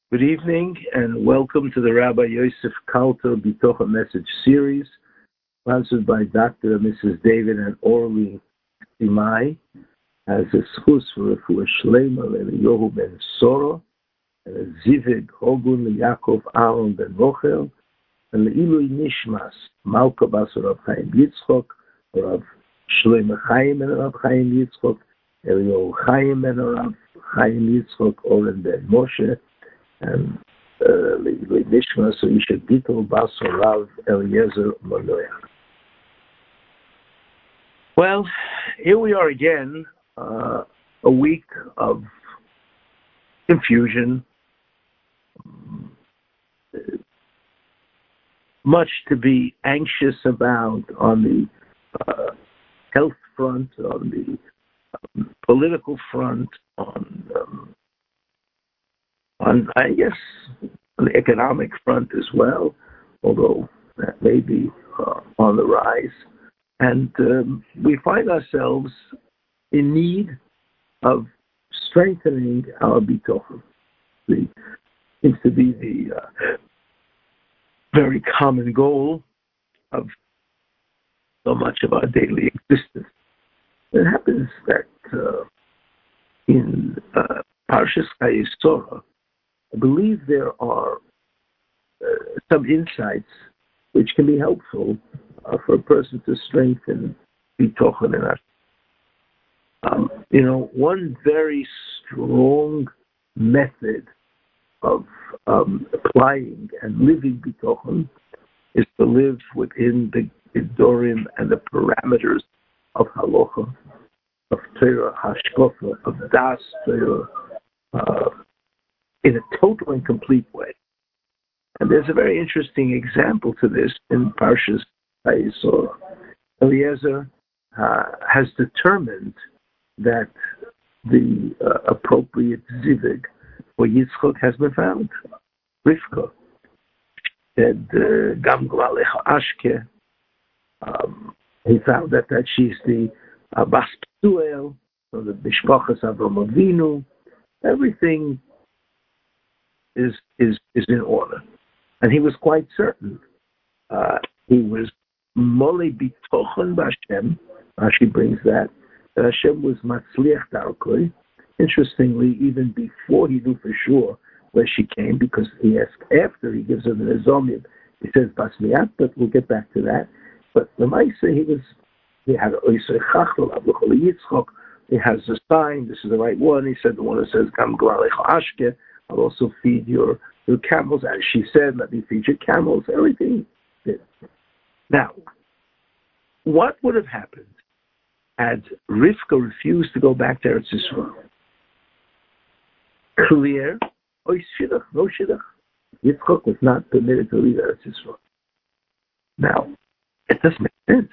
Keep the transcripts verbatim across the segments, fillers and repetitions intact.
Good evening and welcome to the Rabbi Yosef Kalter Bitocha Message Series, sponsored by Doctor and Missus David and Orly Simai, as a schus for Refuah Shlema Eliyahu ben Soro, and a Zivig Hogun Yaakov Aaron ben Rochel, and Le'ilui Nishmas Malka Bas Rav Chaim Yitzchok, Rav Shlema Chaim and Rav Chaim Yitzchok, Eliyahu Chaim and Rav Chaim Yitzchok, Oren ben Moshe, and Nishma so Isha Gittel Baso Rav Eliezer Monoya. Well, here we are again, uh, a week of confusion, much to be anxious about on the uh, health front, on the um, political front, on um, on, I guess, on the economic front as well, although that may be uh, on the rise. And um, we find ourselves in need of strengthening our bitochen. It seems to be the uh, very common goal of so much of our daily existence. It happens that uh, in uh, Parshas Chayei, I believe there are uh, some insights which can be helpful uh, for a person to strengthen bitochen in us. Um, you know, one very strong method of um, applying and living bitochen is to live within the gedorim and the parameters of halacha, of Torah hashkafa, of das Torah, uh, in a total and complete way. And there's a very interesting example to this in Parshas Chayei. Eliezer uh, has determined that the uh, appropriate zivig for Yitzchok has been found. Rivka said, Gam Glalecha Ashke. Um, he found that, that she's the uh, Bas Ptuel, so the Mishpachas Avram Avinu. Everything is is is in order. And he was quite certain. Uh, he was Mole Bitochen B'Hashem. Rashi brings that. That Hashem was Matzliach Darkoi. Interestingly, even before he knew for sure where she came, because he asked after he gives her the Nezomim, he says Basmiat, but we'll get back to that. But the Maisa, he was, he had Oisei Chachel, Abluchol Yitzchok. He has a sign, this is the right one. He said the one that says Gam Glalech Ashke, I'll also feed your, your camels. As she said, let me feed your camels. Everything did. Now, what would have happened had Rivka refused to go back to Eretz Yisrael? Clear. Oh, shidduch, no shidduch. Yitzchok was not permitted to leave Eretz Yisrael. Now, it doesn't make sense.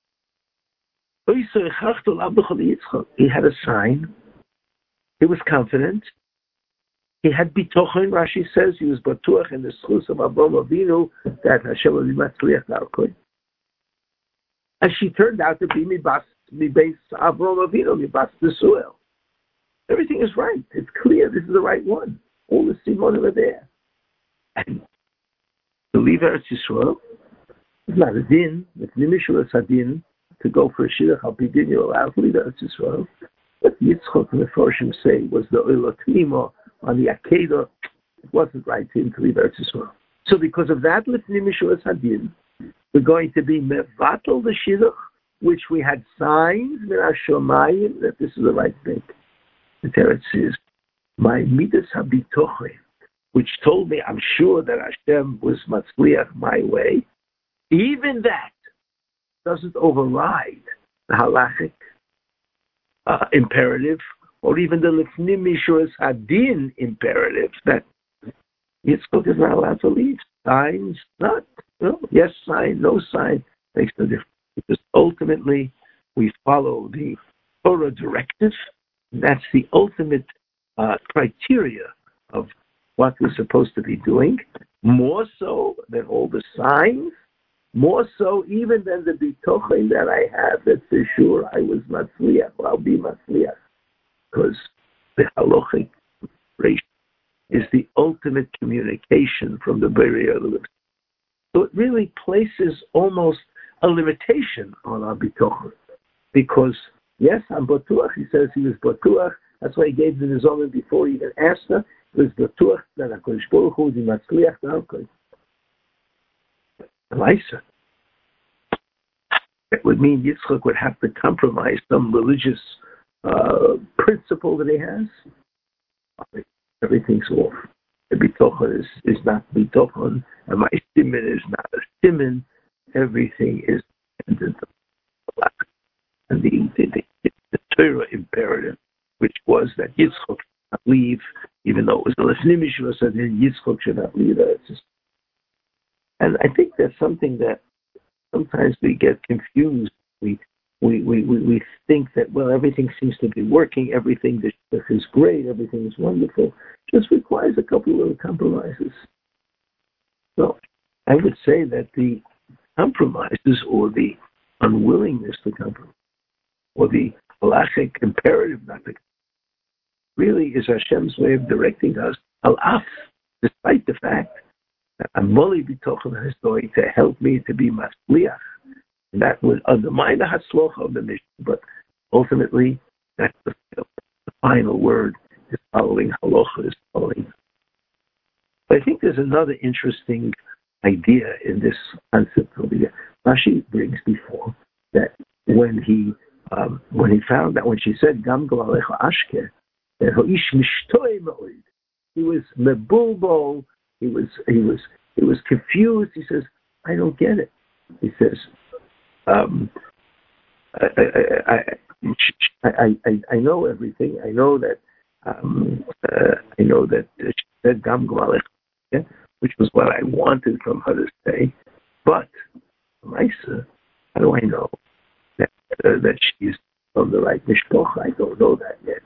He had a sign. He was confident. He had bitochen. Rashi says he was batuach in the schus of Avraham Avinu that Hashem will be matzliach darkoi. And she turned out to be mibas mibeis Avraham Avinu mibas Besuel. Everything is right. It's clear. This is the right one. All the simonim are there. And to leave Eretz Yisrael is not a din. It's nimishul sadin to go for a shidduch al pidin. You're allowed to leave Eretz Yisrael. But Yitzchok and the Forshim say was the oil tnimo on the Akedah. It wasn't right to him to leave Eretz Yisrael. So because of that, lifnim mishuas hadin, we're going to be mevatel the shidduch, which we had signs min hashomayim that this is the right thing. The Teretz says, my midas habitochen, which told me I'm sure that Hashem was matzliach my way. Even that doesn't override the halachic uh, imperative, or even the lifnim mishuas hadin imperative that Yitzchok is not allowed to leave. Signs, not, no, yes sign, no sign, makes no difference. Because ultimately, we follow the Torah directive, and that's the ultimate uh, criteria of what we're supposed to be doing, more so than all the signs, more so even than the bitochen that I have, that for sure I was matzliach, or I'll be matzliach. Because the halachic ratio is the ultimate communication from the Borei Olam. So it really places almost a limitation on our bitochen. Because, yes, I'm batuach, he says he was batuach, that's why he gave the nizomim before he even asked her, he was batuach that HaKadosh Baruch Hu di matzliach d'alkoi. Elisa. That would mean Yitzchak would have to compromise some religious uh, principle that he has. Everything's off. The bitochen is, is not bitochen, and my siman is not a siman. Everything is dependent on and the, the, the, the Torah imperative, which was that Yitzchak should not leave, even though it was a Lefnim Yeshua, so then Yitzchak should not leave. And I think that's something that sometimes we get confused. We we, we, we, we think that, well, everything seems to be working, everything is great, everything is wonderful. Just requires a couple of little compromises. So I would say that the compromises or the unwillingness to compromise or the halachic imperative not to really is Hashem's way of directing us, al-af, despite the fact that Amoli bitochen is going to help me to be masliach. And that would undermine the hatzlocha of the mission, but ultimately, that's the, the final word is following halacha, is following. But I think there's another interesting idea in this concept over here. Rashi brings before that when he um, when he found that when she said Gam Gavalecha Ashke, that Hoish Mishtoi Moed, he was mebulbol, he was he was he was confused. He says, I don't get it. He says, um, I, I, I, I, I, I know everything. I know that um, uh, I know that she said Gam Gavalecha, yeah, which was what I wanted from her to say. But Lisa, how do I know that uh, that she's from the right mishpocha? I don't know that yet.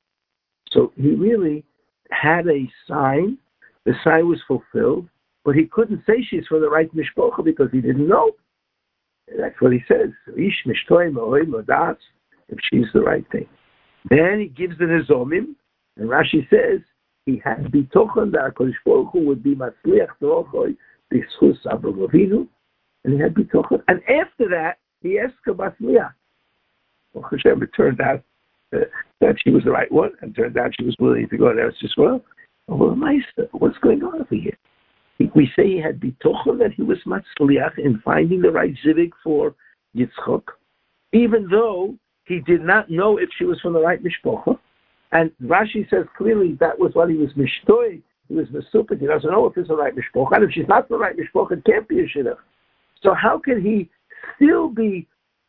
So he really had a sign. The sign was fulfilled, but he couldn't say she's from the right mishpocha because he didn't know. That's what he says. Ish mishtoi mo'oi modas, if she's the right thing. Then he gives the nizomim, and Rashi says he had bitochen that HaKadosh Baruch Hu would be matzliach d'rochoi b'schus Avraham Avinu, and he had bitochen. And after that, he asked her matzliach. Well, Hashem, it turned out uh, that she was the right one, and turned out she was willing to go to Eretz Yisrael. Well, Meister, what's going on over here? We say he had bitochen that he was matzliach in finding the right zivig for Yitzchok, even though he did not know if she was from the right mishpocha. And Rashi says clearly that was what he was mishtoi. He was misupik. He doesn't know if it's the right mishpocha. And if she's not the right mishpocha, it can't be a shidduch. So how can he still be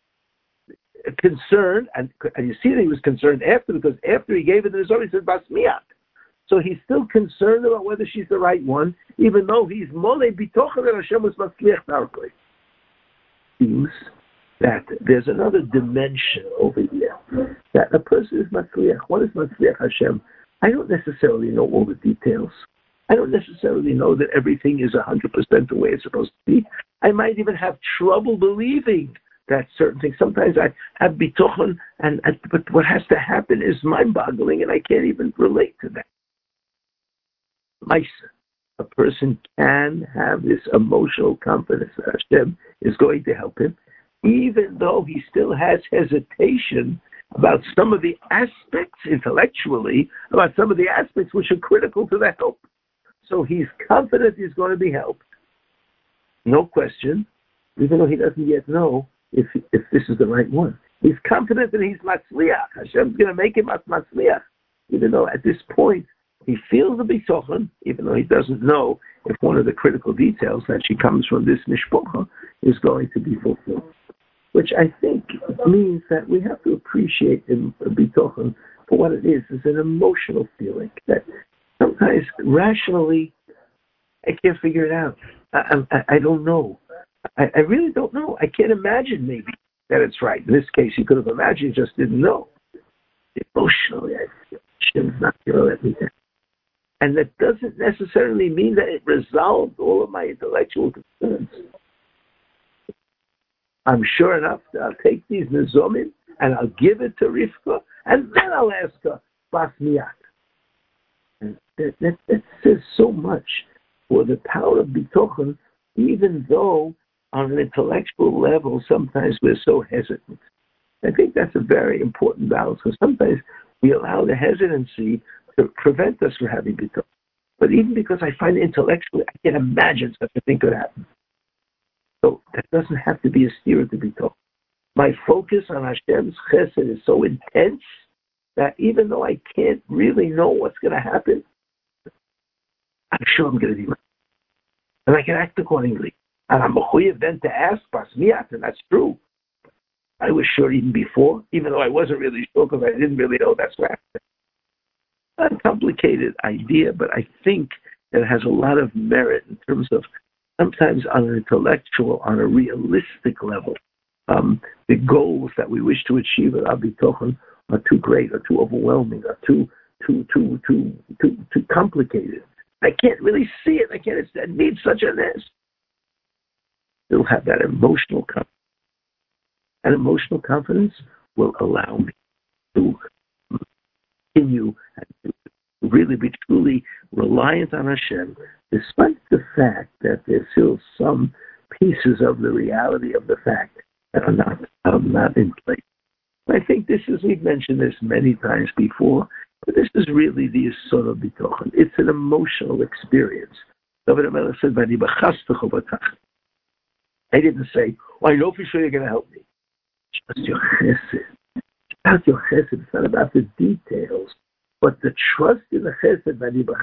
concerned? And, and you see that he was concerned after, because after he gave it to his own, he said bas miat. So he's still concerned about whether she's the right one, even though he's mole bitochen that Hashem was matzliach darkly. Seems that there's another dimension over here, that a person is matzliach. What is matzliach Hashem? I don't necessarily know all the details. I don't necessarily know that everything is one hundred percent the way it's supposed to be. I might even have trouble believing that certain things. Sometimes I have bitochen, and, and but what has to happen is mind-boggling, and I can't even relate to that. A person can have this emotional confidence that Hashem is going to help him, even though he still has hesitation about some of the aspects intellectually, about some of the aspects which are critical to the help. So he's confident he's going to be helped. No question, even though he doesn't yet know if if this is the right one. He's confident that he's matzliach. Hashem's going to make him matzliach, even though at this point he feels the bitochen, even though he doesn't know if one of the critical details that she comes from this mishpocha is going to be fulfilled. Which I think means that we have to appreciate the bitochen for what it is. It's an emotional feeling that sometimes rationally I can't figure it out. I, I, I don't know. I, I really don't know. I can't imagine maybe that it's right. In this case, he could have imagined, just didn't know. Emotionally, I feel Hashem's not going to let me down. And that doesn't necessarily mean that it resolved all of my intellectual concerns. I'm sure enough that I'll take these nizomim and I'll give it to Rivka, and then I'll ask her, bas miat. And that, that, that says so much for the power of bitochen, even though on an intellectual level, sometimes we're so hesitant. I think that's a very important balance, because sometimes we allow the hesitancy to prevent us from having bitochen. But even because I find intellectually, I can imagine such a thing could happen. So that doesn't have to be a steer to bitochen. My focus on Hashem's chesed is so intense that even though I can't really know what's going to happen, I'm sure I'm going to be right. And I can act accordingly. And I'm mechuyev then to ask Bas Miyat, and that's true. I was sure even before, even though I wasn't really sure because I didn't really know that's what happened. A complicated idea, but I think that it has a lot of merit in terms of sometimes on an intellectual, on a realistic level, um, the goals that we wish to achieve at Abi Tochen are too great, or too overwhelming, or too too too too too too complicated. I can't really see it. I can't. It needs such a this. Still have that emotional confidence. And emotional confidence will allow me to continue and to really be truly reliant on Hashem, despite the fact that there's still some pieces of the reality of the fact that are not, are not in place. I think this is, we've mentioned this many times before, but this is really the Yesod of Bitochen. It's an emotional experience. David HaMelech said, I didn't say, well, I know for sure you're going to help me. Just your chesed. It's about your chesed. It's not about the details, but the trust in the chesed.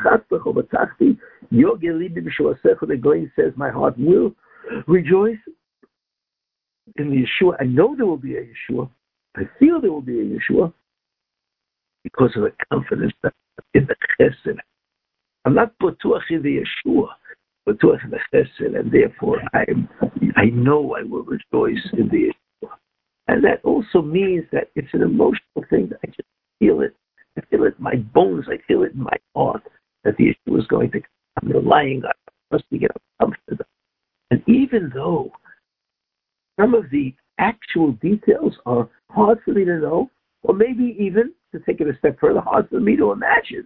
The Goyen says, my heart will rejoice in the Yeshua. I know there will be a Yeshua. I feel there will be a Yeshua because of the confidence that in the chesed. I'm not batuach in the Yeshua, batuach in the chesed, and therefore I I know I will rejoice in the Yeshua. And that also means that it's an emotional thing that I just feel it. I feel it in my bones. I feel it in my heart that the Yeshua is going to come. I'm relying on us to get comforted. And even though some of the actual details are hard for me to know, or maybe even, to take it a step further, hard for me to imagine,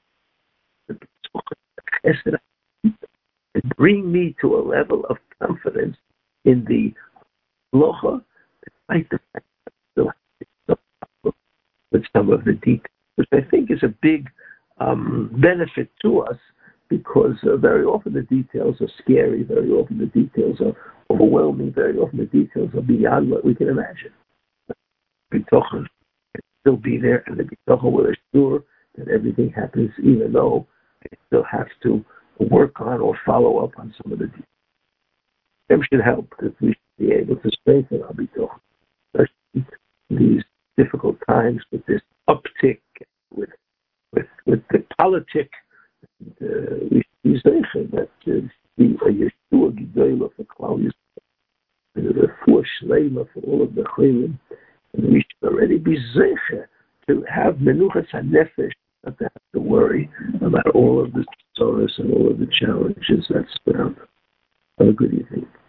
and bring me to a level of confidence in the locha, despite the fact that I still have to with some of the details, which I think is a big um, benefit to us, because uh, very often the details are scary, very often the details are overwhelming, very often the details are beyond what we can imagine. Bitochen can still be there, and the Bitochen will assure that everything happens, even though I still have to work on or follow up on some of the details. Them should help, that we should be able to strengthen our Bitochen, especially in these difficult times with this uptick, with with with the politic. Uh, we should be zeicher that uh, be a Yeshua Gedolah for Klal Yisrael, and a refuah shleima for all of the chaylim. And we should already be zeicher to have menuchas hanefesh, not to have to worry about all of the sorrows and all of the challenges that surround us. Have a good evening.